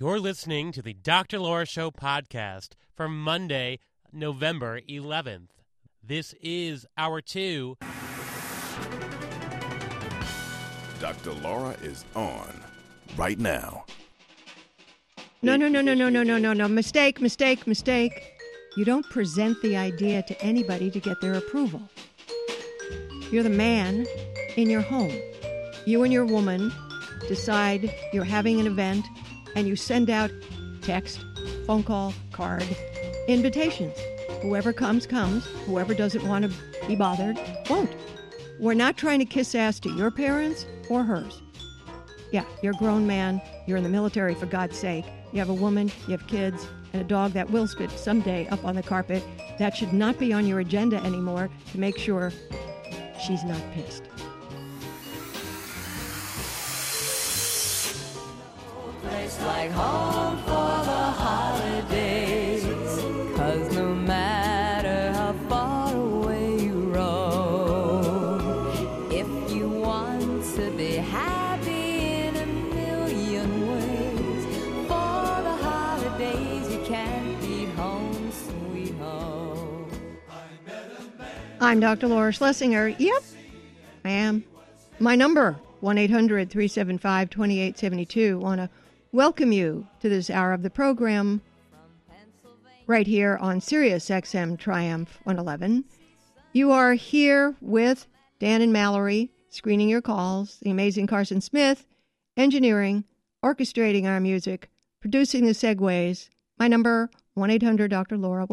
You're listening to the Dr. Laura Show podcast for Monday, November 11th. This is Hour 2. Dr. Laura is on right now. No. Mistake. You don't present the idea to anybody to get their approval. You're the man in your home. You and your woman decide you're having an event, and you send out text, phone call, card, invitations. Whoever comes. Whoever doesn't want to be bothered won't. We're not trying to kiss ass to your parents or hers. Yeah, you're a grown man. You're in the military, for God's sake. You have a woman, you have kids, and a dog that will spit someday up on the carpet. That should not be on your agenda anymore to make sure she's not pissed. Place like home for the holidays, 'cause no matter how far away you roam, if you want to be happy in a million ways, for the holidays you can't beat home, sweet home. I'm Dr. Laura Schlesinger. Yep, I am. My number, 1-800-375-2872. Want to welcome you to this hour of the program right here on Sirius XM Triumph 111. You are here with Dan and Mallory, screening your calls, the amazing Carson Smith, engineering, orchestrating our music, producing the segues. My number, 1-800-Dr. Laura,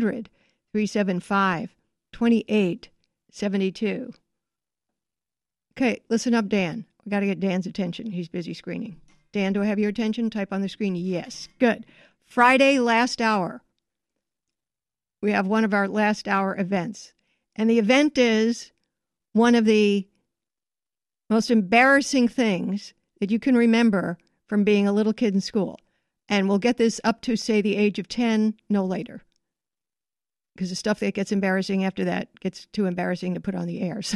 1-800-375-2872. Okay, listen up, Dan. We got to get Dan's attention. He's busy screening. Dan, do I have your attention? Type on the screen. Yes. Good. Friday, last hour. We have one of our last hour events. And the event is one of the most embarrassing things that you can remember from being a little kid in school. And we'll get this up to, say, the age of 10, no later. Because the stuff that gets embarrassing after that gets too embarrassing to put on the air. So,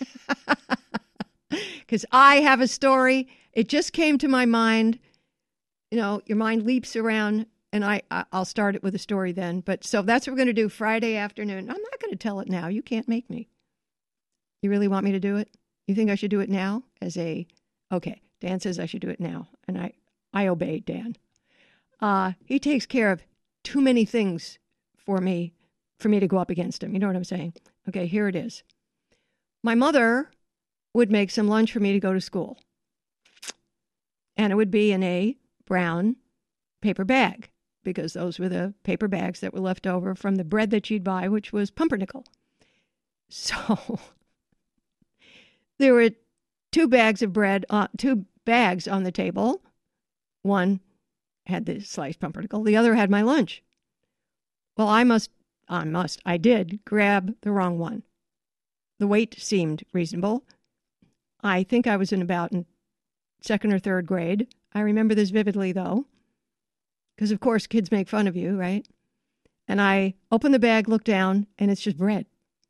because I have a story. It just came to my mind. You know, your mind leaps around, and I'll start it with a story then. But so that's what we're going to do Friday afternoon. I'm not going to tell it now. You can't make me. You really want me to do it? You think I should do it now? Okay, Dan says I should do it now, and I obey Dan. He takes care of too many things for me to go up against him. You know what I'm saying? Okay, here it is. My mother would make some lunch for me to go to school. And it would be in a brown paper bag, because those were the paper bags that were left over from the bread that she'd buy, which was pumpernickel. So there were two bags of bread, two bags on the table. One had the sliced pumpernickel. The other had my lunch. Well, I did grab the wrong one. The weight seemed reasonable. I think I was in second or third grade. I remember this vividly, though, because, of course, kids make fun of you, right? And I opened the bag, looked down, and it's just bread.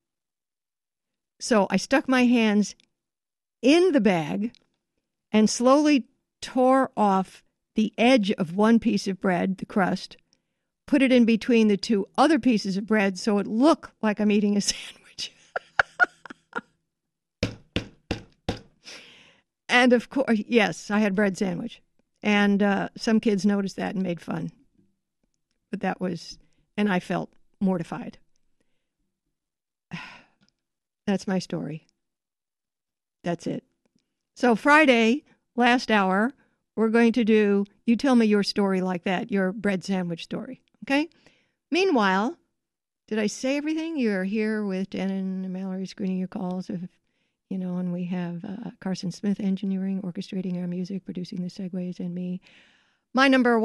So I stuck my hands in the bag and slowly tore off the edge of one piece of bread, the crust, put it in between the two other pieces of bread so it looked like I'm eating a sandwich. And of course, yes, I had bread sandwich. And some kids noticed that and made fun. But and I felt mortified. That's my story. That's it. So Friday, last hour, we're going to do, you tell me your story like that, your bread sandwich story, okay? Meanwhile, did I say everything? You're here with Dan and Mallory screening your calls and we have Carson Smith engineering, orchestrating our music, producing the segues, and me. My number,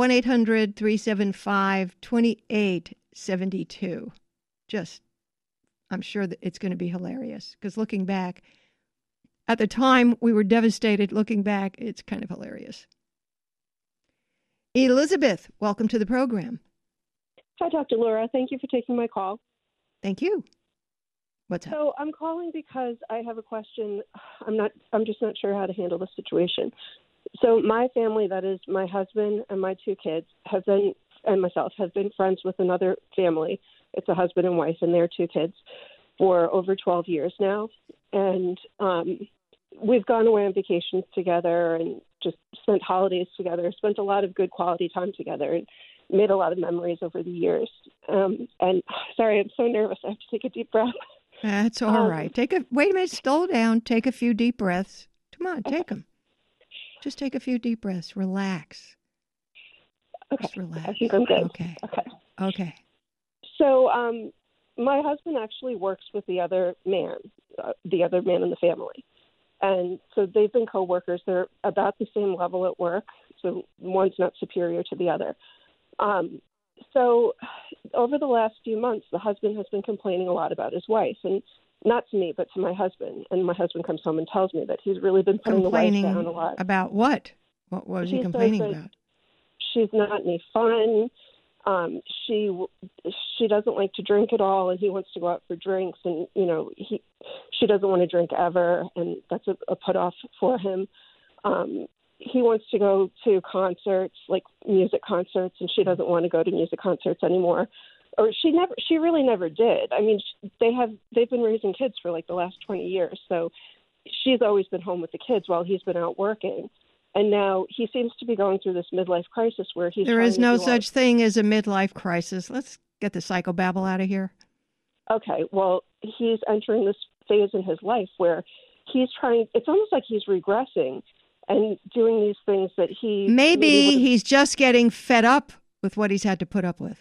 1-800-375-2872. I'm sure that it's going to be hilarious, because looking back, at the time we were devastated. Looking back, it's kind of hilarious. Elizabeth, welcome to the program. Hi, Dr. Laura. Thank you for taking my call. Thank you. What's up? So I'm calling because I have a question. I'm just not sure how to handle the situation. So my family, that is my husband and my two kids, and myself, have been friends with another family. It's a husband and wife and their two kids for over 12 years now. And we've gone away on vacations together and just spent holidays together, spent a lot of good quality time together, and made a lot of memories over the years. And sorry, I'm so nervous. I have to take a deep breath. That's all right. Wait a minute, slow down. Take a few deep breaths. Come on, take them. Just take a few deep breaths. Relax. Okay. Just relax. I think I'm good. Okay. So my husband actually works with the other man in the family. And so they've been coworkers. They're about the same level at work. So one's not superior to the other. So over the last few months, the husband has been complaining a lot about his wife, and not to me, but to my husband. And my husband comes home and tells me that he's really been putting the wife down a lot. About what? What was he complaining about? She's not any fun. She doesn't like to drink at all, and he wants to go out for drinks. And she doesn't want to drink ever, and that's a put off for him. He wants to go to concerts, like music concerts, and she doesn't want to go to music concerts anymore. Or she really never did. I mean, they've been raising kids for like the last 20 years, so she's always been home with the kids while he's been out working. And now he seems to be going through this midlife crisis where he's. There is no such thing as a midlife crisis. Let's get the psychobabble out of here. Okay, well, he's entering this phase in his life where he's trying. It's almost like he's regressing and doing these things that he. Maybe he's just getting fed up with what he's had to put up with.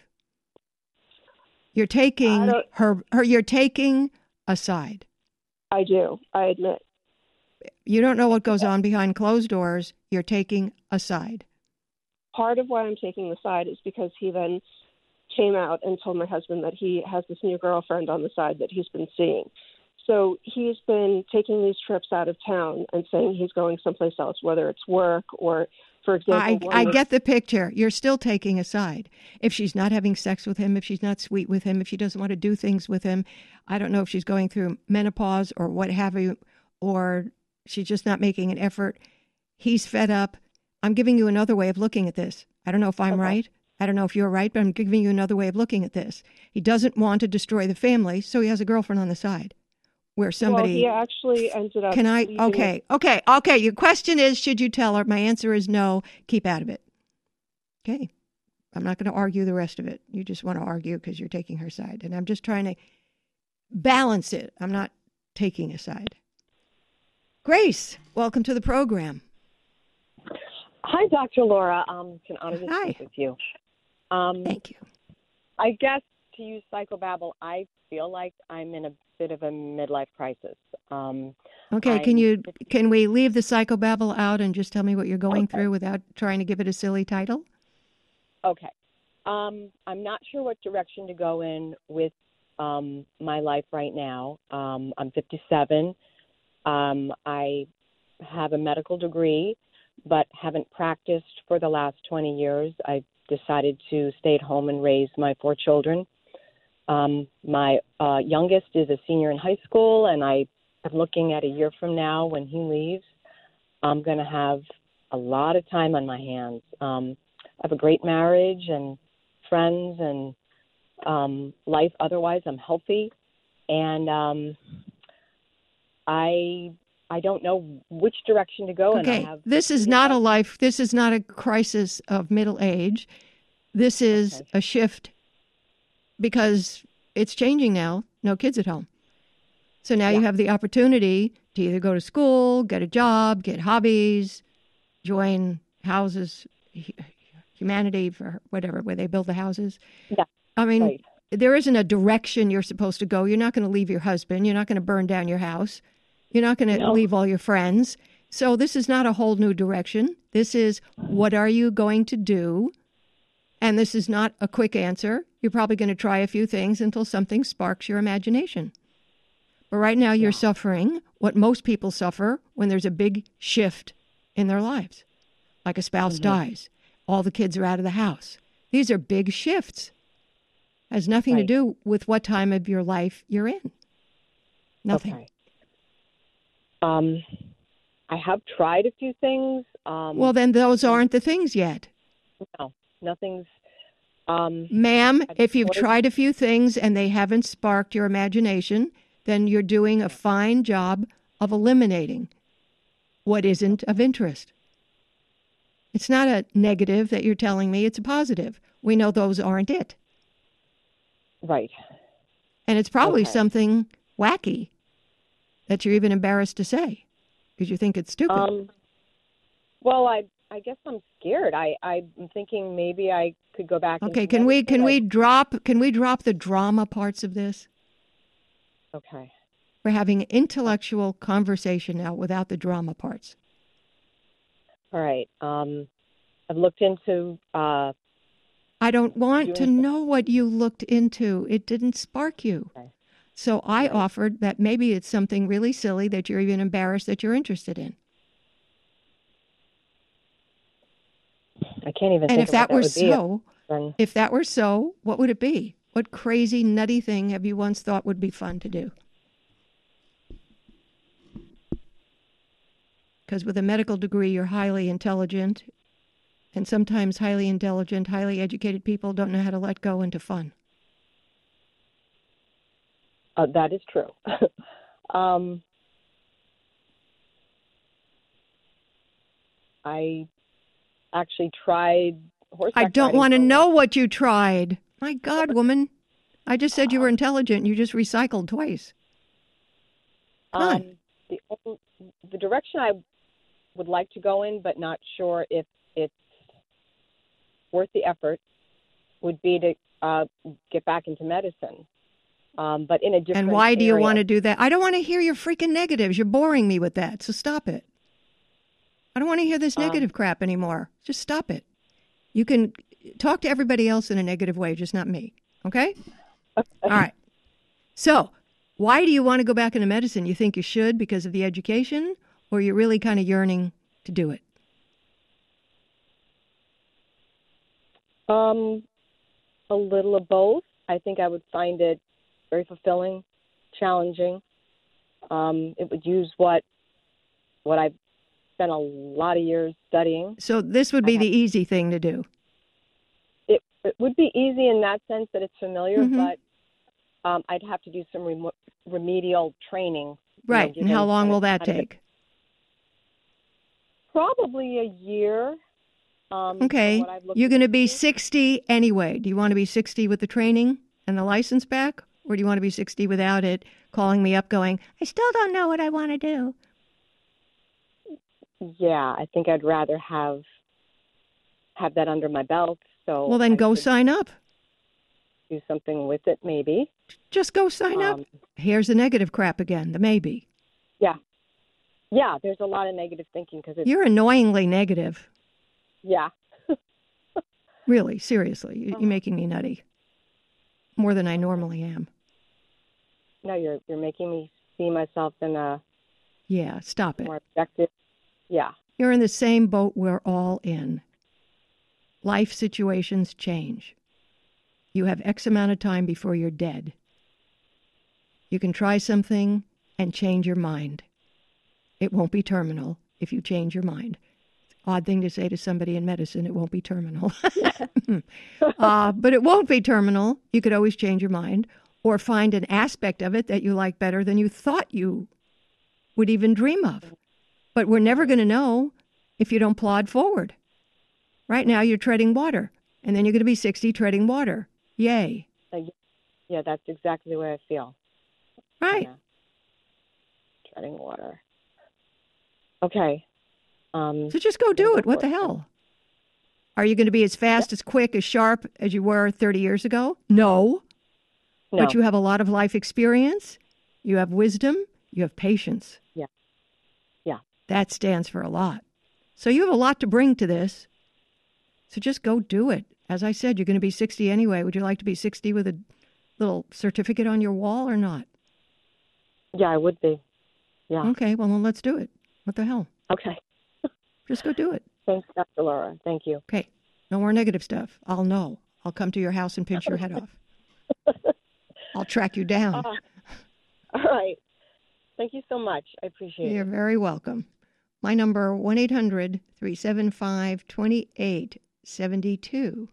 You're taking you're taking a side. I do. I admit. You don't know what goes on behind closed doors. You're taking a side. Part of why I'm taking the side is because he then came out and told my husband that he has this new girlfriend on the side that he's been seeing. So he's been taking these trips out of town and saying he's going someplace else, whether it's work or, for example... I get the picture. You're still taking a side. If she's not having sex with him, if she's not sweet with him, if she doesn't want to do things with him, I don't know if she's going through menopause or what have you, or she's just not making an effort. He's fed up. I'm giving you another way of looking at this. I don't know if I'm right. I don't know if you're right, but I'm giving you another way of looking at this. He doesn't want to destroy the family, so he has a girlfriend on the side. Where somebody... Well, he actually ended up... Can I... Okay. Your question is, should you tell her? My answer is no. Keep out of it. Okay. I'm not going to argue the rest of it. You just want to argue because you're taking her side. And I'm just trying to balance it. I'm not taking a side. Grace, welcome to the program. Hi, Dr. Laura. It's an honor to speak with you. Thank you. I guess to use psychobabble, I feel like I'm in a bit of a midlife crisis. Okay, can we leave the psychobabble out and just tell me what you're going through without trying to give it a silly title? Okay. I'm not sure what direction to go in with my life right now. I'm 57. I have a medical degree, but haven't practiced for the last 20 years. I decided to stay at home and raise my 4 children. My youngest is a senior in high school, and I am looking at a year from now when he leaves. I'm going to have a lot of time on my hands. I have a great marriage and friends and life. Otherwise, I'm healthy, and I don't know which direction to go. Okay, and this is not a life. This is not a crisis of middle age. This is a shift because it's changing now. No kids at home. So now you have the opportunity to either go to school, get a job, get hobbies, join houses, humanity for whatever, where they build the houses. Yeah. I mean, there isn't a direction you're supposed to go. You're not going to leave your husband. You're not going to burn down your house. You're not going to leave all your friends. So this is not a whole new direction. This is, what are you going to do? And this is not a quick answer. You're probably going to try a few things until something sparks your imagination. But right now you're suffering what most people suffer when there's a big shift in their lives. Like a spouse dies. All the kids are out of the house. These are big shifts. Has nothing to do with what time of your life you're in. Nothing. Okay. I have tried a few things. Well, then those aren't the things yet. No, nothing's. Ma'am, if you've tried a few things and they haven't sparked your imagination, then you're doing a fine job of eliminating what isn't of interest. It's not a negative that you're telling me, it's a positive. We know those aren't it. Right. And it's probably Okay. something wacky that you're even embarrassed to say because you think it's stupid. Well, I guess I'm scared. I'm thinking maybe I could go back. Okay, into can we medicine. drop the drama parts of this? Okay. We're having intellectual conversation now without the drama parts. All right. I've looked into. I don't want to know what you looked into. It didn't spark you. Okay. So I offered that maybe it's something really silly that you're even embarrassed that you're interested in. I can't even. And think if of that what were would be. so, Then if that were so, what would it be? What crazy, nutty thing have you once thought would be fun to do? Because with a medical degree, you're highly intelligent, and sometimes highly intelligent, highly educated people don't know how to let go into fun. that is true. I actually tried horseback I don't riding want to for a know while. what you tried. My God, woman. I just said you were intelligent, and you just recycled twice. Come on. The direction I would like to go in, but not sure if it's worth the effort, would be to get back into medicine. But in a different And why do you area. want to do that? I don't want to hear your freaking negatives. You're boring me with that, so stop it. I don't want to hear this negative crap anymore. Just stop it. You can talk to everybody else in a negative way, just not me. Okay? All right. So, why do you want to go back into medicine? You think you should because of the education, or you're really kind of yearning to do it? A little of both. I think I would find it very fulfilling, challenging. It would use what I've spent a lot of years studying. So this would be the easy thing to do. It would be easy in that sense that it's familiar, Mhm. but I'd have to do some remedial training. Right. And how long will that take? Probably a year. from Okay. what I've looked You're going to be into. 60 anyway. Do you want to be 60 with the training and the license back? Or do you want to be 60 without it, calling me up going, I still don't know what I want to do? Yeah, I think I'd rather have that under my belt. So Well, then I go could sign up. do something with it, maybe. Just go sign up. Here's the negative crap again, the maybe. Yeah, there's a lot of negative thinking because it's You're annoyingly negative. yeah. Really, seriously. You're making me nutty. More than I normally am. No, you're making me see myself in a Yeah, stop it. more objective. Yeah. You're in the same boat we're all in. Life situations change. You have X amount of time before you're dead. You can try something and change your mind. It won't be terminal if you change your mind. Odd thing to say to somebody in medicine, it won't be terminal. But it won't be terminal. You could always change your mind or find an aspect of it that you like better than you thought you would even dream of. But we're never going to know if you don't plod forward. Right now, you're treading water, and then you're going to be 60 treading water. Yay. Yeah, that's exactly the way I feel. Right. Yeah. Treading water. Okay. So just go do it. What the hell? Are you going to be as fast, as quick, as sharp as you were 30 years ago? No. No. But you have a lot of life experience. You have wisdom. You have patience. Yeah. That stands for a lot. So you have a lot to bring to this. So just go do it. As I said, you're going to be 60 anyway. Would you like to be 60 with a little certificate on your wall or not? Yeah, I would be. Yeah. Okay, well, then let's do it. What the hell? Okay. Just go do it. Thanks, Dr. Laura. Thank you. Okay, no more negative stuff. I'll know. I'll come to your house and pinch your head off. I'll track you down. All right. Thank you so much. I appreciate You're it. very welcome. My number, 1-800-375-2872.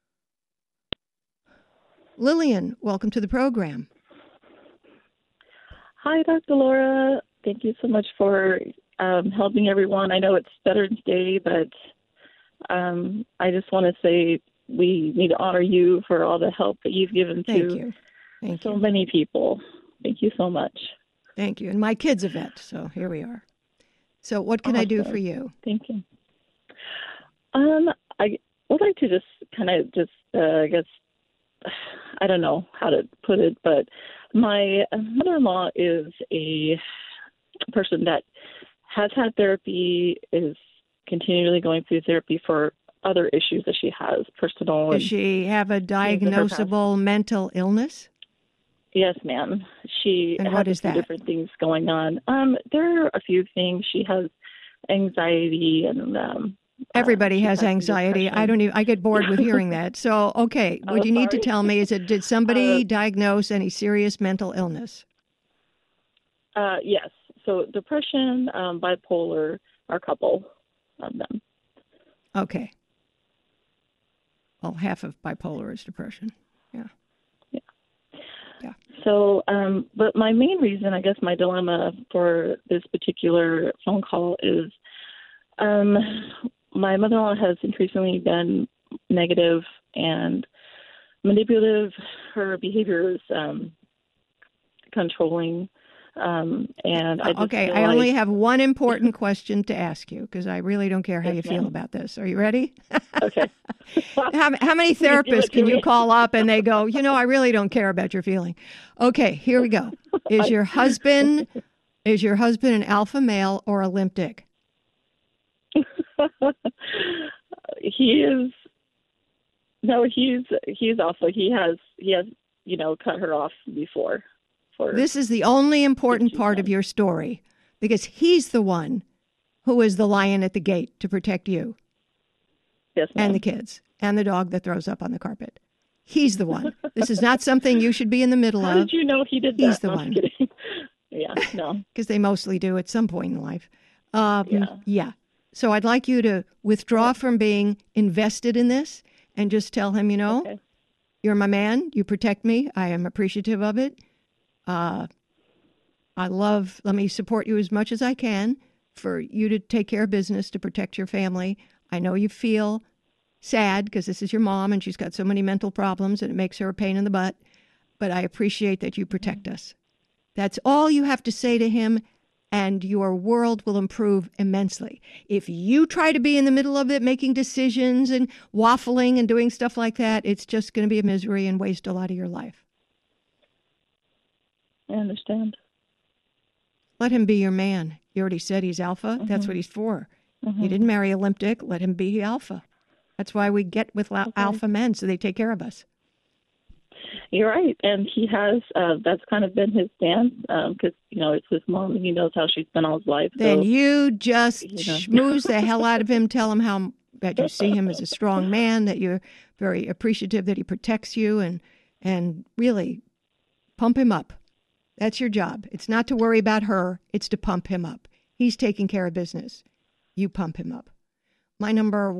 Lillian, welcome to the program. Hi, Dr. Laura. Thank you so much for helping everyone. I know it's Veterans Day, but I just want to say we need to honor you for all the help that you've given to so many people. Thank you so much. Thank you. And my kid's a vet, so here we are. So what can I do for you? Thank you. I would like to just kind of I guess, I don't know how to put it, but my mother-in-law is a person that has had therapy, is continually going through therapy for other issues that she has, personal. Does she have a diagnosable mental illness? Yes, ma'am. She and has what is a few that? different things going on. There are a few things. She has anxiety and everybody has anxiety. I get bored with hearing that. So, okay, what you need to tell me is did somebody diagnose any serious mental illness? Yes. So depression, bipolar are a couple of them. Okay. Well, half of bipolar is depression. Yeah. So, but my main reason, I guess my dilemma for this particular phone call is my mother-in-law has increasingly been negative and manipulative. Her behavior is controlling. And I just I only have one important question to ask you because I really don't care how you feel about this. Are you ready? Okay. How many therapists can you call up and they go, I really don't care about your feeling? Okay, here we go. Is your husband an alpha male or a limp dick? He is. No, he's alpha. He has cut her off before. This is the only important part of your story because he's the one who is the lion at the gate to protect you. Yes, ma'am. And the kids and the dog that throws up on the carpet. He's the one. This is not something you should be in the middle of. How did you know he did that? He's the one. Yeah, no. Because they mostly do at some point in life. Yeah. So I'd like you to withdraw from being invested in this and just tell him, you're my man. You protect me. I am appreciative of it. Let me support you as much as I can for you to take care of business, to protect your family. I know you feel sad because this is your mom and she's got so many mental problems and it makes her a pain in the butt, but I appreciate that you protect us. That's all you have to say to him and your world will improve immensely. If you try to be in the middle of it, making decisions and waffling and doing stuff like that, it's just going to be a misery and waste a lot of your life. I understand. Let him be your man. You already said he's alpha. Mm-hmm. That's what he's for. Mm-hmm. You didn't marry a limp dick. Let him be alpha. That's why we get with alpha men, so they take care of us. You're right. And he has, that's kind of been his stance because, it's his mom and he knows how she's been all his life. Then you just schmooze the hell out of him. Tell him that you see him as a strong man, that you're very appreciative that he protects you and really pump him up. That's your job. It's not to worry about her. It's to pump him up. He's taking care of business. You pump him up. My number,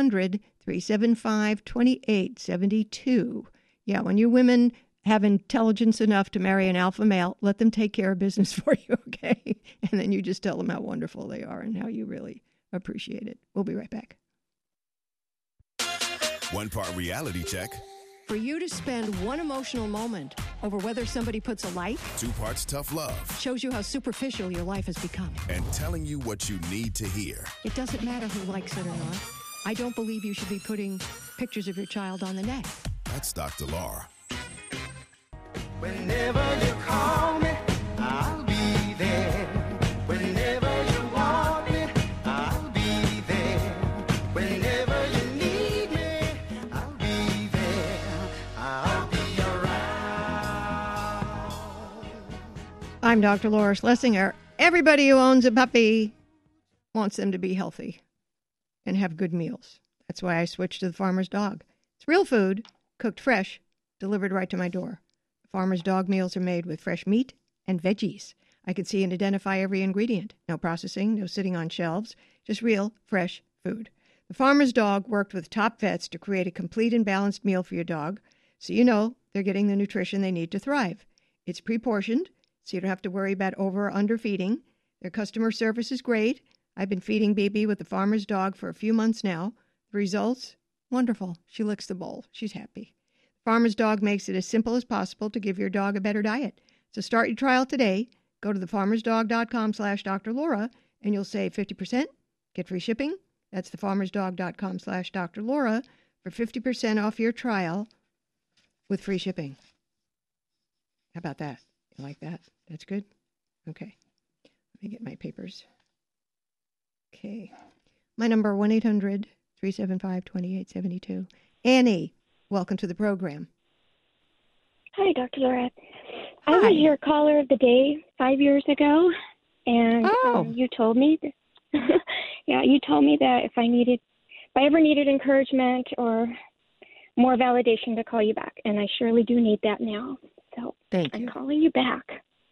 1-800-375-2872. Yeah, when you women have intelligence enough to marry an alpha male, let them take care of business for you, okay? And then you just tell them how wonderful they are and how you really appreciate it. We'll be right back. One part reality check. For you to spend one emotional moment over whether somebody puts a like, 2 parts tough love, shows you how superficial your life has become. And telling you what you need to hear. It doesn't matter who likes it or not. I don't believe you should be putting pictures of your child on the net. That's Dr. Laura. Whenever you call me, I'll be there. Whenever you want me, I'll be there. Whenever you need me, I'll be there. I'll be around. I'm Dr. Laura Schlesinger. Everybody who owns a puppy wants them to be healthy and have good meals. That's why I switched to the Farmer's Dog. It's real food, cooked fresh, delivered right to my door. Farmer's Dog meals are made with fresh meat and veggies. I can see and identify every ingredient. No processing, no sitting on shelves, just real, fresh food. The Farmer's Dog worked with top vets to create a complete and balanced meal for your dog, so you know they're getting the nutrition they need to thrive. It's pre-portioned, so you don't have to worry about over or under feeding. Their customer service is great. I've been feeding BB with the Farmer's Dog for a few months now. The results? Wonderful. She licks the bowl. She's happy. Farmer's Dog makes it as simple as possible to give your dog a better diet. So start your trial today. Go to thefarmersdog.com/Dr. Laura, and you'll save 50%. Get free shipping. That's thefarmersdog.com/Dr. Laura for 50% off your trial with free shipping. How about that? You like that? That's good? Okay. Let me get my papers. Okay. My number, 1-800-375-2872. Annie, welcome to the program. Hi, Dr. Laura. Hi. I was your caller of the day 5 years ago, and you told me that, you told me that if I ever needed encouragement or more validation to call you back, and I surely do need that now. So Thank I'm you. calling you back.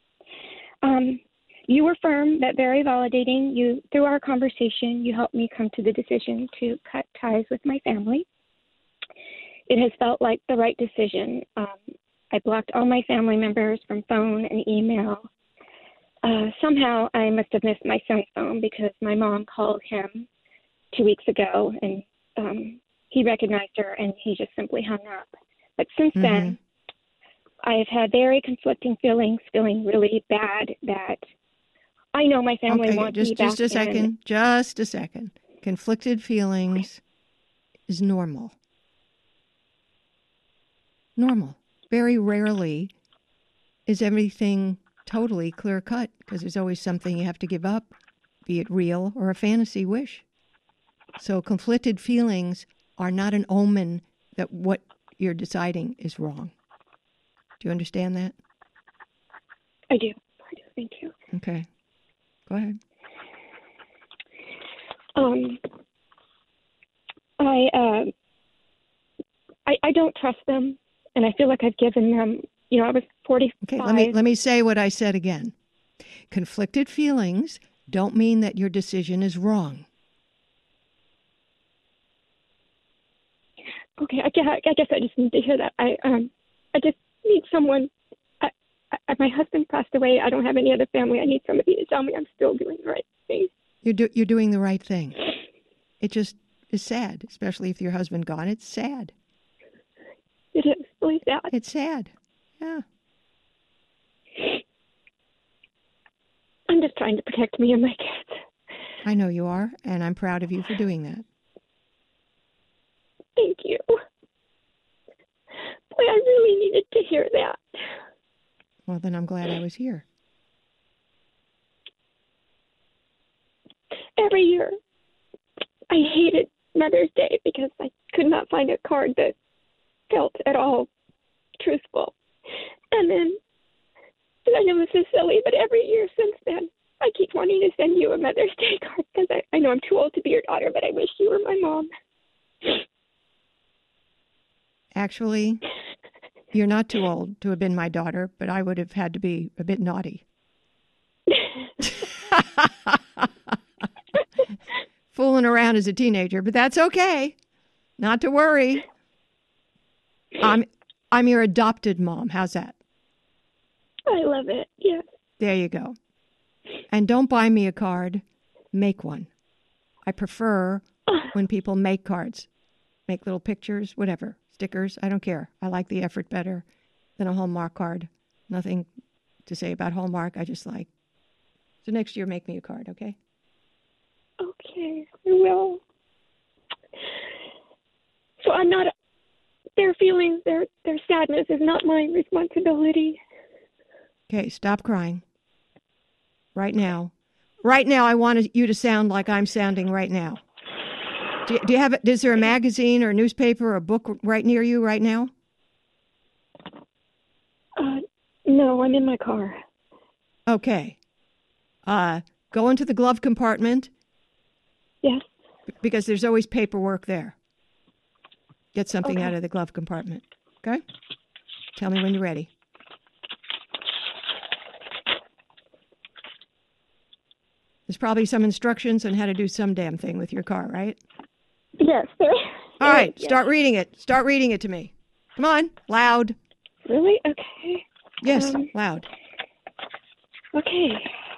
You were firm, but very validating. Through our conversation, you helped me come to the decision to cut ties with my family. It has felt like the right decision. I blocked all my family members from phone and email. Somehow I must have missed my son's phone because my mom called him 2 weeks ago, and he recognized her, and he just simply hung up. But since then, I have had very conflicting feelings, feeling really bad that I know my family wants me back. Just a second. Just a second. Conflicted feelings is normal. Normal. Very rarely is everything totally clear cut because there's always something you have to give up, be it real or a fantasy wish. So conflicted feelings are not an omen that what you're deciding is wrong. Do you understand that? I do. Thank you. Okay. Go ahead. I don't trust them, and I feel like I've given them. I was 45. Okay. Let me say what I said again. Conflicted feelings don't mean that your decision is wrong. Okay. I guess I just need to hear that. I just need someone. My husband passed away. I don't have any other family. I need somebody to tell me I'm still doing the right thing. You're doing the right thing. It just is sad, especially if your husband gone. It's sad. It is really sad. It's sad. Yeah. I'm just trying to protect me and my kids. I know you are, and I'm proud of you for doing that. Thank you. Boy, I really needed to hear that. Well, then I'm glad I was here. Every year, I hated Mother's Day because I could not find a card that felt at all truthful. And then, I know this is silly, but every year since then, I keep wanting to send you a Mother's Day card because I know I'm too old to be your daughter, but I wish you were my mom. Actually, you're not too old to have been my daughter, but I would have had to be a bit naughty. Fooling around as a teenager, but that's okay. Not to worry. I'm your adopted mom. How's that? I love it. Yes. There you go. And don't buy me a card. Make one. I prefer when people make cards. Make little pictures, whatever. Stickers. I don't care. I like the effort better than a Hallmark card. Nothing to say about Hallmark. I just like. So next year, make me a card, okay? Okay, I will. So I'm not. Their feelings, their sadness is not my responsibility. Okay, stop crying. Right now. Right now, I want you to sound like I'm sounding right now. Do you have? Is there a magazine or a newspaper or a book right near you right now? No, I'm in my car. Okay. Go into the glove compartment. Yes. Because there's always paperwork there. Get something Okay. out of the glove compartment. Okay? Tell me when you're ready. There's probably some instructions on how to do some damn thing with your car, right? Yes. There, All right, yes. start reading it. Start reading it to me. Come on, loud. Really? Okay. Yes, loud. Okay.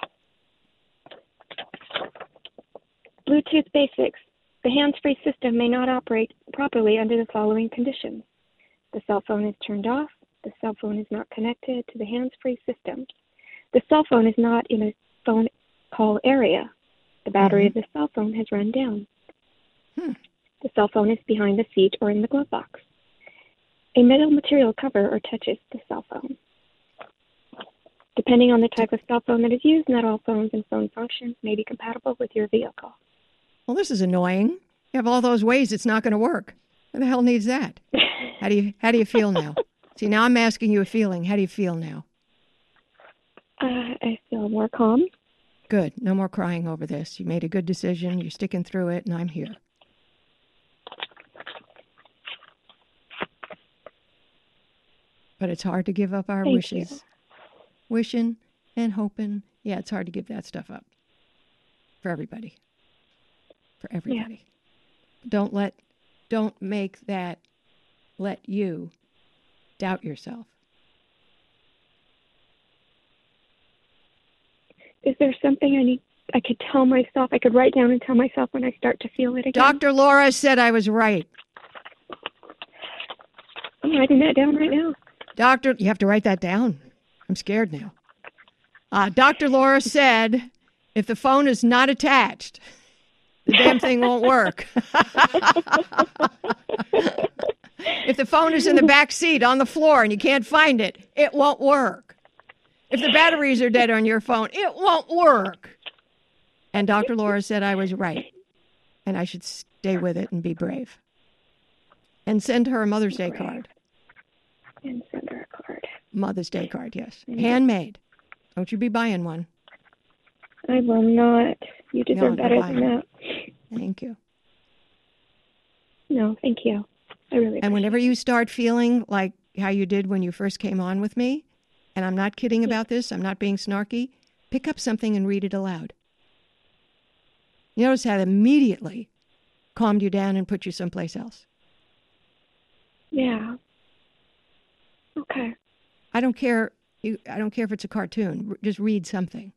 Bluetooth basics. The hands-free system may not operate properly under the following conditions. The cell phone is turned off. The cell phone is not connected to the hands-free system. The cell phone is not in a phone call area. The battery of the cell phone has run down. The cell phone is behind the seat or in the glove box. A metal material cover or touches the cell phone. Depending on the type of cell phone that is used, not all phones and phone functions may be compatible with your vehicle. Well, this is annoying. You have all those ways it's not going to work. Who the hell needs that? How do you feel now? See, now I'm asking you a feeling. How do you feel now? I feel more calm. Good. No more crying over this. You made a good decision. You're sticking through it, and I'm here. But it's hard to give up our Thank wishes. you. Wishing and hoping. Yeah, it's hard to give that stuff up. For everybody. For everybody. Don't make that let you doubt yourself. Is there something I could tell myself, I could write down and tell myself when I start to feel it again? Dr. Laura said I was right. I'm writing that down right now. Doctor, you have to write that down. I'm scared now. Dr. Laura said if the phone is not attached, the damn thing won't work. If the phone is in the back seat on the floor and you can't find it, it won't work. If the batteries are dead on your phone, it won't work. And Dr. Laura said I was right. And I should stay with it and be brave. And send her a Mother's Day card. And send her a card. Mother's Day card, yes. Handmade. Don't you be buying one. I will not. You deserve better than that. Thank you. No, thank you. I really appreciate And whenever you start feeling like how you did when you first came on with me, and I'm not kidding about this, I'm not being snarky, pick up something and read it aloud. You notice how it immediately calmed you down and put you someplace else. Yeah. Okay. I don't care if it's a cartoon. Just read something.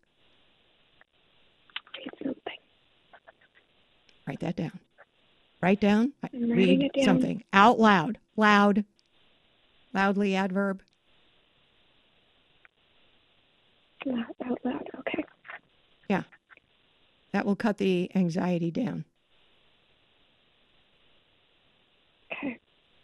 Read something. Write that down. Write down. I'm writing Read it down. something out loud. Loud. Loudly, adverb. Out loud. Okay. Yeah. That will cut the anxiety down. Okay.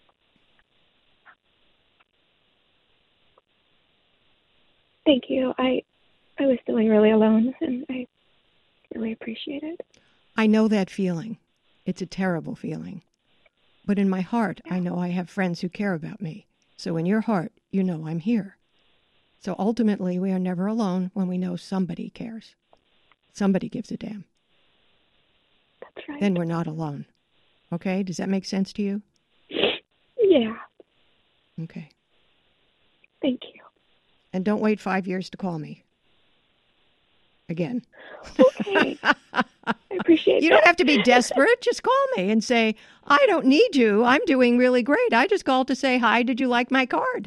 Thank you. I was feeling really alone, and I really appreciate it. I know that feeling. It's a terrible feeling. But in my heart, I know I have friends who care about me. So in your heart, you know I'm here. So ultimately, we are never alone when we know somebody cares. Somebody gives a damn. That's right. Then we're not alone. Okay? Does that make sense to you? Yeah. Okay. Thank you. And don't wait 5 years to call me. Again. Okay. I appreciate You that. don't have to be desperate. Just call me and say, I don't need you. I'm doing really great. I just called to say, hi, did you like my card?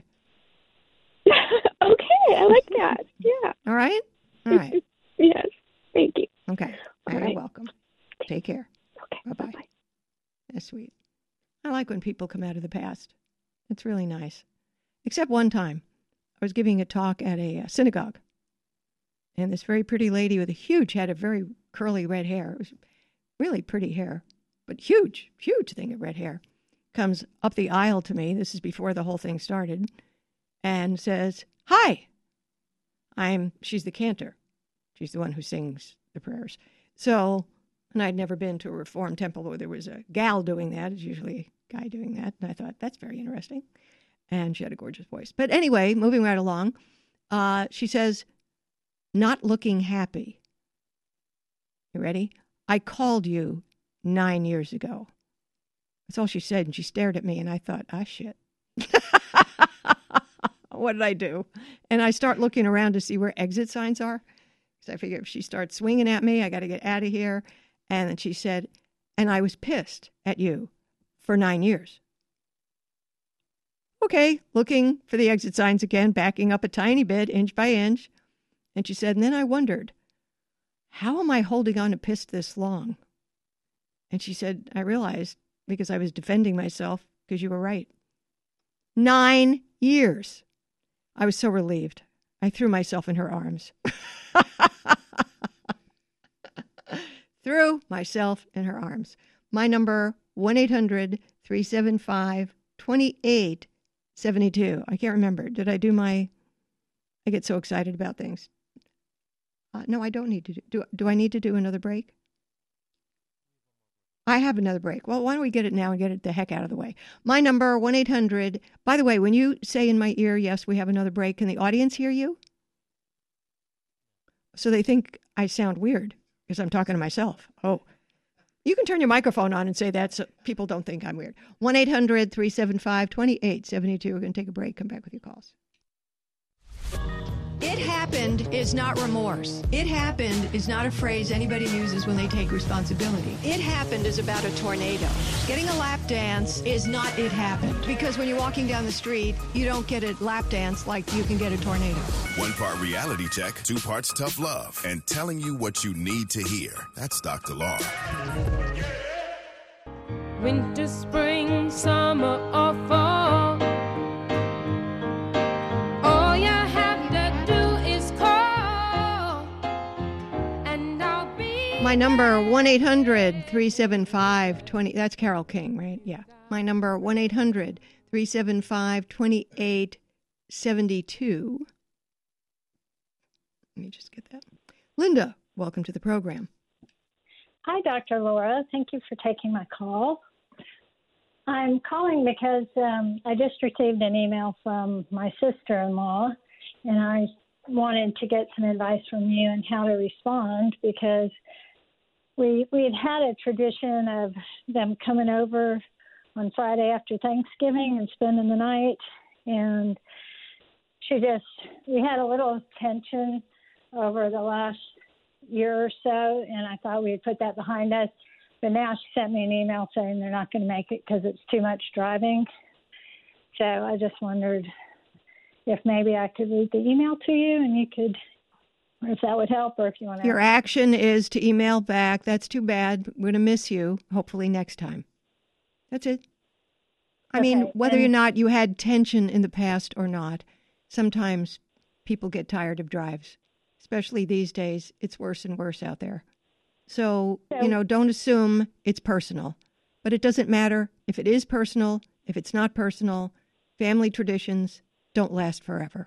Okay, I like that. Yeah. All right? All right. Yes. Thank you. Okay. All You're right. welcome. Take care. Okay. Bye-bye. Bye-bye. That's sweet. I like when people come out of the past. It's really nice. Except one time, I was giving a talk at a synagogue. And this very pretty lady with a huge head of very curly red hair, it was really pretty hair, but huge thing of red hair, comes up the aisle to me. This is before the whole thing started. And says, hi. She's the cantor. She's the one who sings the prayers. So, and I'd never been to a Reformed temple where there was a gal doing that. It's usually a guy doing that. And I thought, that's very interesting. And she had a gorgeous voice. But anyway, moving right along, she says, not looking happy. You ready? I called you 9 years ago. That's all she said. And she stared at me and I thought, shit. What did I do? And I start looking around to see where exit signs are. Because I figured if she starts swinging at me, I got to get out of here. And then she said, and I was pissed at you for 9 years. Okay, looking for the exit signs again, backing up a tiny bit, inch by inch. And she said, and then I wondered, how am I holding on to piss this long? And she said, I realized because I was defending myself because you were right. 9 years. I was so relieved. I threw myself in her arms. Threw myself in her arms. My number, 1-800-375-2872. I can't remember. Did I do my... I get so excited about things. No, I don't need to do I need to do another break? I have another break. Well, why don't we get it now and get it the heck out of the way? My number, 1-800... By the way, when you say in my ear, yes, we have another break, can the audience hear you? So they think I sound weird because I'm talking to myself. Oh, you can turn your microphone on and say that so people don't think I'm weird. 1-800-375-2872. We're going to take a break. Come back with your calls. It happened is not remorse. It happened is not a phrase anybody uses when they take responsibility. It happened is about a tornado. Getting a lap dance is not it happened. Because when you're walking down the street, you don't get a lap dance like you can get a tornado. 1 part reality check, 2 parts tough love, and telling you what you need to hear. That's Dr. Laura. Winter, spring, summer, or fall. All you have to do is call, and I'll be... My number, 1-800-375-20... That's Carole King, right? Yeah. My number, 1-800-375-2872. Let me just get that. Linda, welcome to the program. Hi, Dr. Laura. Thank you for taking my call. I'm calling because I just received an email from my sister-in-law, and I wanted to get some advice from you on how to respond because we had a tradition of them coming over on Friday after Thanksgiving and spending the night, and we had a little tension over the last year or so, and I thought we'd put that behind us. But now she sent me an email saying they're not going to make it because it's too much driving. So I just wondered if maybe I could read the email to you and you could, or if that would help, or if you want to. Your action is to email back. That's too bad. We're going to miss you. Hopefully next time. That's it. I mean, whether or not you had tension in the past or not, sometimes people get tired of drives. Especially these days, it's worse and worse out there. So, don't assume it's personal. But it doesn't matter if it is personal, if it's not personal. Family traditions don't last forever.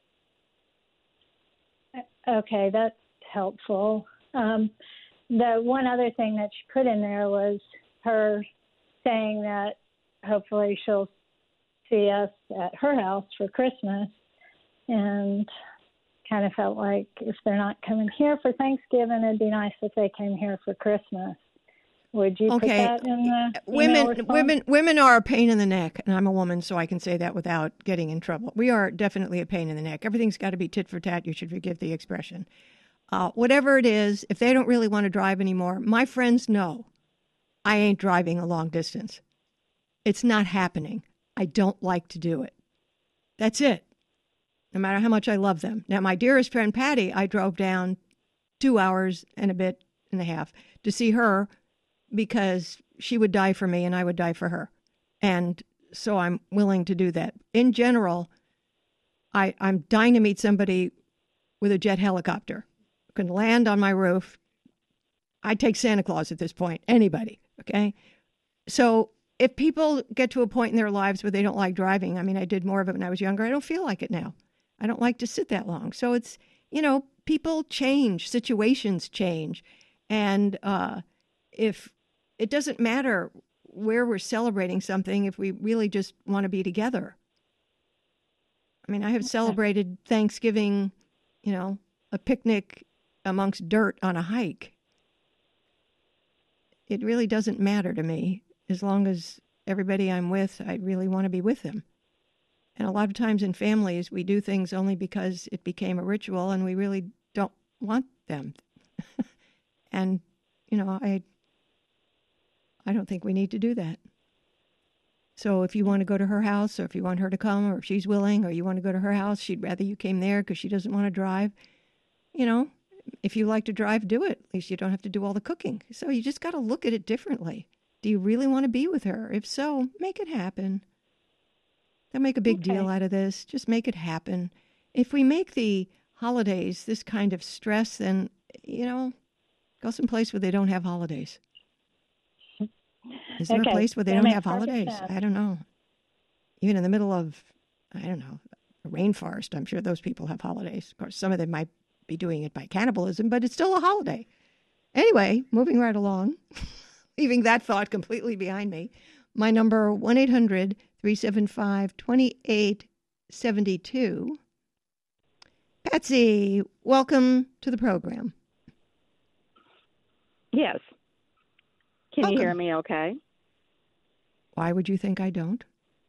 Okay, that's helpful. The one other thing that she put in there was her saying that hopefully she'll see us at her house for Christmas. And kind of felt like if they're not coming here for Thanksgiving, it'd be nice if they came here for Christmas. Would you put that in the women are a pain in the neck, and I'm a woman, so I can say that without getting in trouble. We are definitely a pain in the neck. Everything's got to be tit for tat. You should forgive the expression. Whatever it is, if they don't really want to drive anymore, my friends know I ain't driving a long distance. It's not happening. I don't like to do it. That's it. No matter how much I love them. Now, my dearest friend, Patty, I drove down 2 hours and a half to see her because she would die for me and I would die for her. And so I'm willing to do that. In general, I'm dying to meet somebody with a jet helicopter who can land on my roof. I'd take Santa Claus at this point, anybody, okay? So if people get to a point in their lives where they don't like driving, I mean, I did more of it when I was younger. I don't feel like it now. I don't like to sit that long. So it's, people change, situations change. And if it doesn't matter where we're celebrating something, if we really just want to be together. I mean, I have celebrated Thanksgiving, a picnic amongst dirt on a hike. It really doesn't matter to me. As long as everybody I'm with, I really want to be with them. And a lot of times in families, we do things only because it became a ritual and we really don't want them. And, I don't think we need to do that. So if you want to go to her house, or if you want her to come, or if she's willing, or you want to go to her house, she'd rather you came there because she doesn't want to drive. If you like to drive, do it. At least you don't have to do all the cooking. So you just got to look at it differently. Do you really want to be with her? If so, make it happen. Don't make a big deal out of this. Just make it happen. If we make the holidays this kind of stress, then, go someplace where they don't have holidays. Is there a place where they don't have holidays? I don't know. Even in the middle of, a rainforest, I'm sure those people have holidays. Of course, some of them might be doing it by cannibalism, but it's still a holiday. Anyway, moving right along, leaving that thought completely behind me. My number, 1-800-375-2872. Patsy, welcome to the program. Yes. Can Welcome. you hear me okay? Why would you think I don't?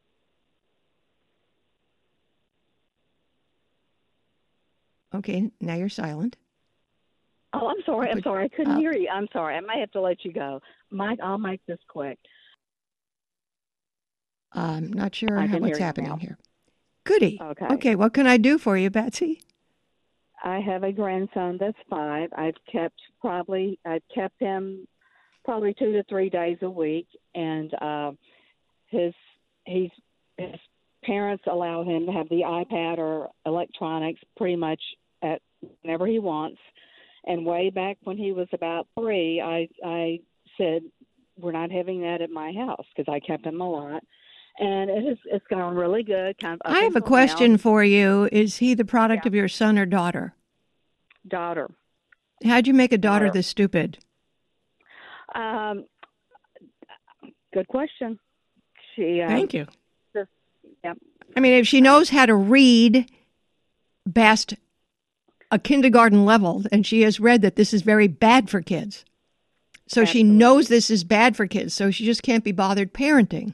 Okay, now you're silent. Oh, I'm sorry. I couldn't hear you. I'm sorry. I may have to let you go. Mike, I'll make this quick. I'm not sure I can what's hear you happening now. here. Goody. Okay. What can I do for you, Betsy? I have a grandson that's 5. I've kept him probably 2 to 3 days a week, and his parents allow him to have the iPad or electronics pretty much at whenever he wants. And way back when he was about 3, I said, we're not having that at my house because I kept him a lot. And it's gone really good. Kind of. I have a question for you. Is he the product of your son or daughter? Daughter. How'd you make a daughter this stupid? Good question. She. Thank you. Yep. I mean, if she knows how to read past a kindergarten level, and she has read that this is very bad for kids. So Absolutely. She knows this is bad for kids, so she just can't be bothered parenting.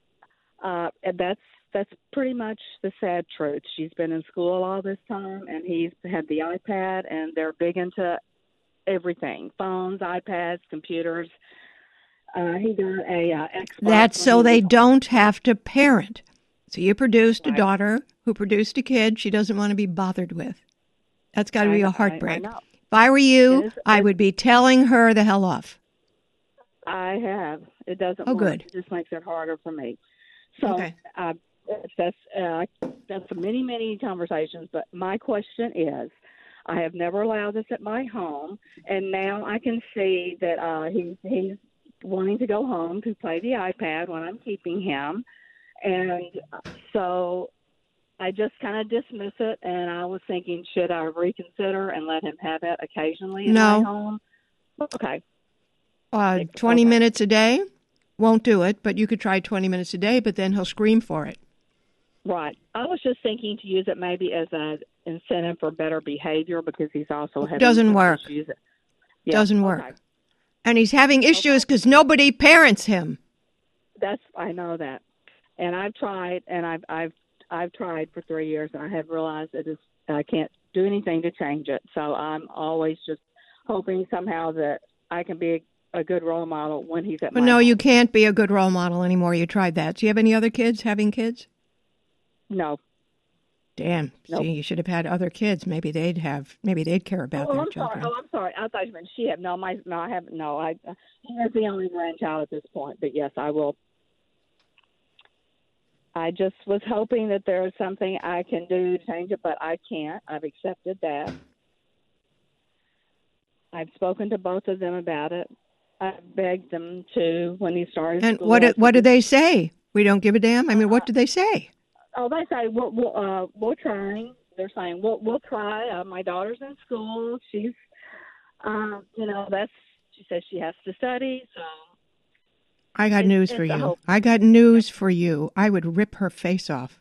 That's pretty much the sad truth. She's been in school all this time, and he's had the iPad, and they're big into everything: phones, iPads, computers. He got a Xbox. That's so they don't have to parent. So you produced a daughter who produced a kid she doesn't want to be bothered with. That's got to be a heartbreak. I know. If I were you, I would be telling her the hell off. I have. It doesn't Oh, work. good. It just makes it harder for me. So Okay. That's many, many conversations. But my question is, I have never allowed this at my home, and now I can see that he's wanting to go home to play the iPad when I'm keeping him, and so I just kind of dismiss it. And I was thinking, should I reconsider and let him have it occasionally in No. my home? Okay. 20 minutes a day won't do it, but you could try 20 minutes a day, but then he'll scream for it. Right. I was just thinking to use it maybe as an incentive for better behavior because he's also having Doesn't some work. issues. Doesn't work. Okay. And he's having issues because nobody parents him. I know that, and I've tried, and I've tried for 3 years, and I have realized I can't do anything to change it. So I'm always just hoping somehow that I can be a good role model when he's at But my no, home. you can't be a good role model anymore. You tried that. Do you have any other kids having kids? No. Damn. Nope. See, you should have had other kids. Maybe they'd care about Oh, their I'm children. sorry. Oh, I'm sorry. I thought you meant she had. No, I haven't. No, he is the only grandchild at this point. But yes, I will. I just was hoping that there was something I can do to change it, but I can't. I've accepted that. I've spoken to both of them about it. I begged them to when he started. And school. what do they say? We don't give a damn? I mean, what do they say? Oh, they say we're trying. They're saying we'll try. My daughter's in school. She's, she says she has to study. So I got news for it's a you. hope. I got news for you. I would rip her face off.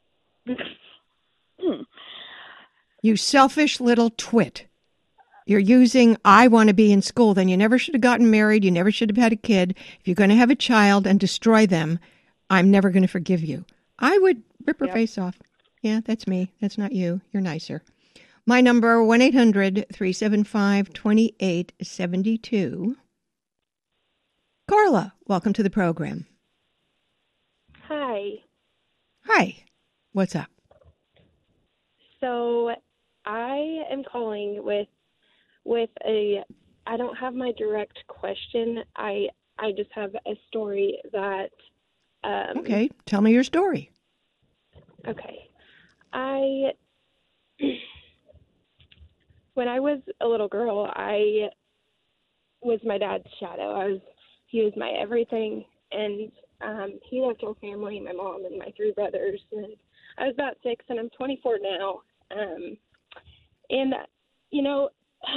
You selfish little twit. You're using, I want to be in school. Then you never should have gotten married. You never should have had a kid. If you're going to have a child and destroy them, I'm never going to forgive you. I would rip her face off. Yeah, that's me. That's not you. You're nicer. My number, 1-800-375-2872. Carla, welcome to the program. Hi. Hi. What's up? So I am calling with a, I don't have my direct question. I just have a story that. Okay, tell me your story. Okay. When I was a little girl, I was my dad's shadow. He was my everything, and he left our family, my mom and my three brothers, and I was about 6, and I'm 24 now. And, you know,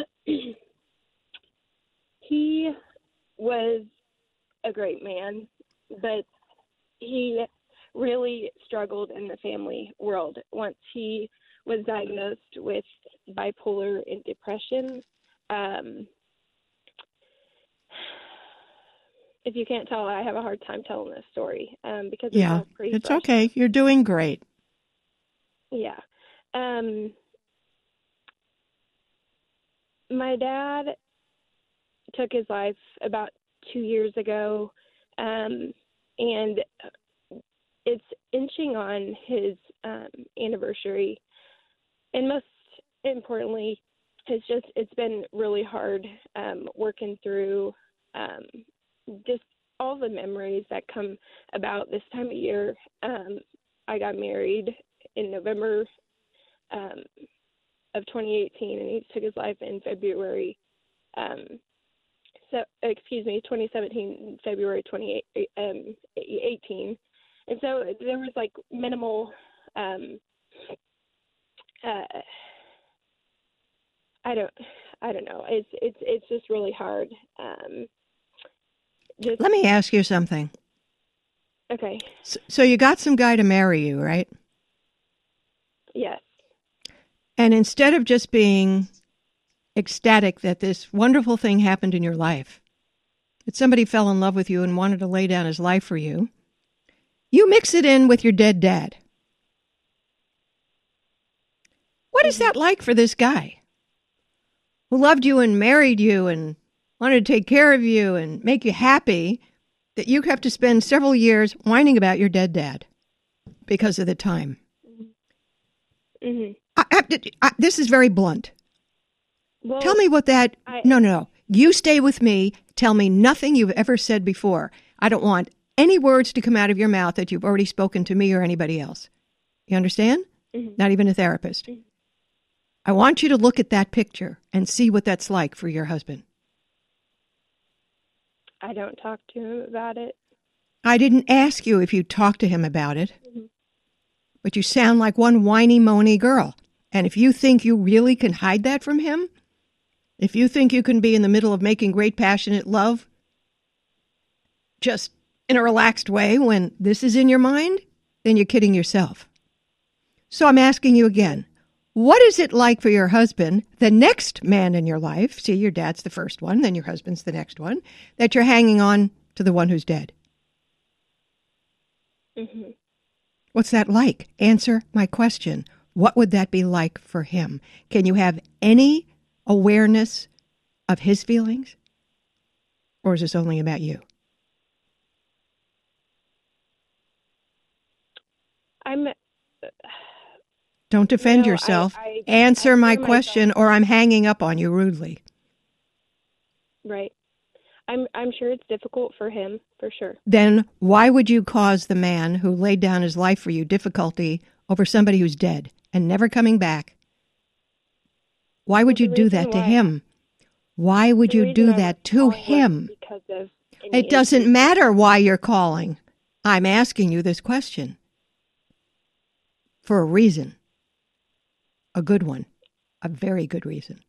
he was a great man, but he really struggled in the family world once he was diagnosed with bipolar and depression. If you can't tell, I have a hard time telling this story because it's all pretty it's fresh. okay. You're doing great. Yeah. My dad took his life about 2 years ago, and it's inching on his anniversary. And most importantly, it's been really hard working through just all the memories that come about this time of year. I got married in November of 2018, and he took his life in February. 2017, February 2018. And so there was like minimal, I don't know. It's just really hard. Let me ask you something. Okay. So you got some guy to marry you, right? Yes. And instead of just being ecstatic that this wonderful thing happened in your life, that somebody fell in love with you and wanted to lay down his life for you, you mix it in with your dead dad. What is that like for this guy who loved you and married you and wanted to take care of you and make you happy, that you have to spend several years whining about your dead dad because of the time? Mm-hmm. This is very blunt. Well, Tell me what that... No. You stay with me. Tell me nothing you've ever said before. I don't want any words to come out of your mouth that you've already spoken to me or anybody else. You understand? Mm-hmm. Not even a therapist. Mm-hmm. I want you to look at that picture and see what that's like for your husband. I don't talk to him about it. I didn't ask you if you talked to him about it, Mm-hmm. but you sound like one whiny, moany girl. And if you think you really can hide that from him, if you think you can be in the middle of making great, passionate love just in a relaxed way when this is in your mind, then you're kidding yourself. So I'm asking you again, what is it like for your husband, the next man in your life? See, your dad's the first one, then your husband's the next one, that you're hanging on to the one who's dead. Mm-hmm. What's that like? Answer my question. What would that be like for him? Can you have any awareness of his feelings? Or is this only about you? Don't defend yourself. Answer my question or I'm hanging up on you rudely. Right. I'm sure it's difficult for him, for sure. Then why would you cause the man who laid down his life for you difficulty over somebody who's dead and never coming back? Why would you do that to him? Why would you do that to him? It doesn't matter why you're calling. I'm asking you this question. For a reason. A good one. A very good reason.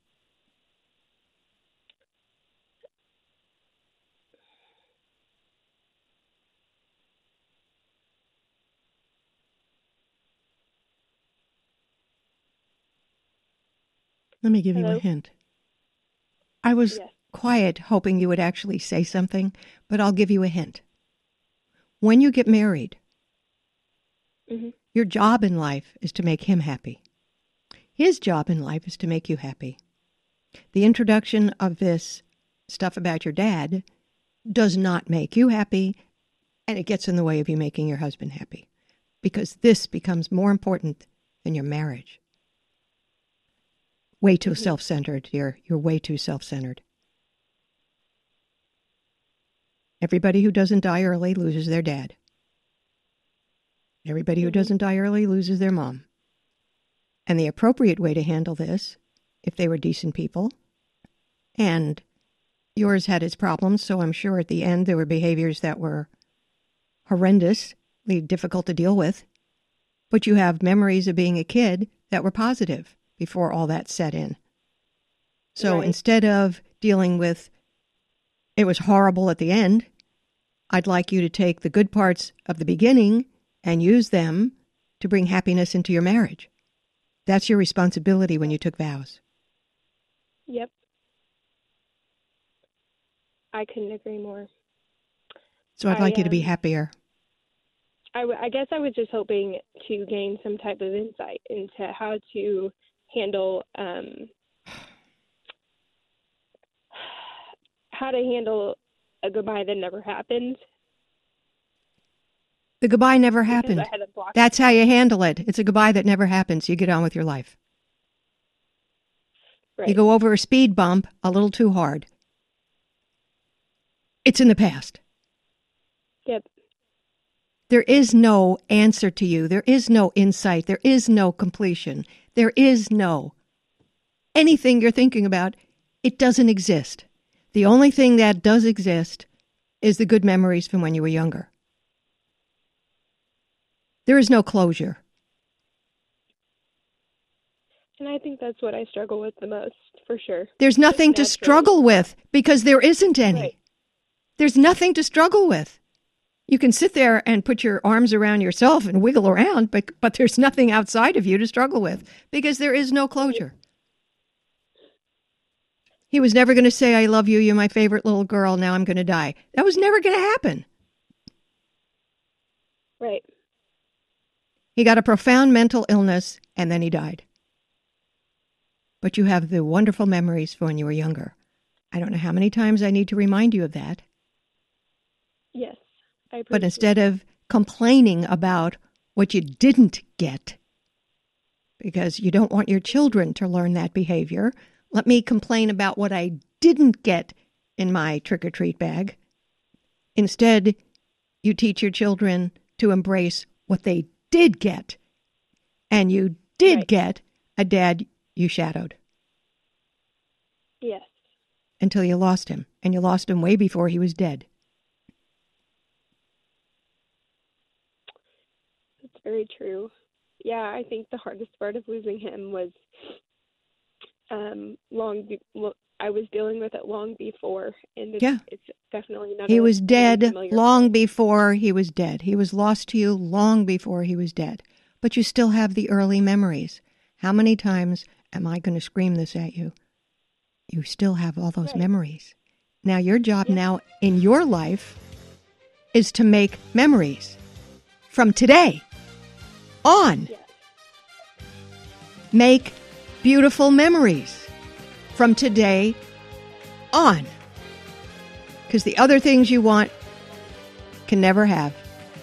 Let me give you a hint. I was quiet, hoping you would actually say something, but I'll give you a hint. When you get married, your job in life is to make him happy. His job in life is to make you happy. The introduction of this stuff about your dad does not make you happy, and it gets in the way of you making your husband happy, because this becomes more important than your marriage. Way too self-centered, dear. You're way too self-centered. Everybody who doesn't die early loses their dad. Everybody who doesn't die early loses their mom. And the appropriate way to handle this, if they were decent people, and yours had its problems, so I'm sure at the end there were behaviors that were horrendously difficult to deal with, but you have memories of being a kid that were positive before all that set in. So Right. instead of dealing with, it was horrible at the end, I'd like you to take the good parts of the beginning and use them to bring happiness into your marriage. That's your responsibility when you took vows. Yep. I couldn't agree more. So I'd like you to be happier. I guess I was just hoping to gain some type of insight into how to handle a goodbye that never happened. The goodbye never Because happened. I had a block. That's how you handle it. It's a goodbye that never happens. You get on with your life. Right. You go over a speed bump a little too hard. It's in the past. Yep. There is no answer to you. There is no insight. There is no completion. There is no anything you're thinking about. It doesn't exist. The only thing that does exist is the good memories from when you were younger. There is no closure. And I think that's what I struggle with the most, for sure. There's nothing to struggle with because there isn't any. Right. There's nothing to struggle with. You can sit there and put your arms around yourself and wiggle around, but there's nothing outside of you to struggle with because there is no closure. He was never going to say, I love you, you're my favorite little girl, now I'm going to die. That was never going to happen. Right. He got a profound mental illness and then he died. But you have the wonderful memories from when you were younger. I don't know how many times I need to remind you of that. Yes. I appreciate But instead of complaining about what you didn't get, because you don't want your children to learn that behavior, let me complain about what I didn't get in my trick-or-treat bag. Instead, you teach your children to embrace what they did get. And you did get a dad you shadowed. Yes. Until you lost him. And you lost him way before he was dead. That's very true. Yeah, I think the hardest part of losing him was I was dealing with it long before, and it's definitely not. He was dead long before he was dead. He was lost to you long before he was dead. But you still have the early memories. How many times am I going to scream this at you? You still have all those memories. Now, your job now in your life is to make memories from today on. Make beautiful memories from today on. Because the other things you want can never have.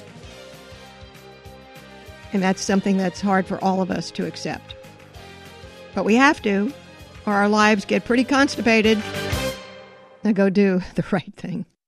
And that's something that's hard for all of us to accept. But we have to, or our lives get pretty constipated. Now go do the right thing.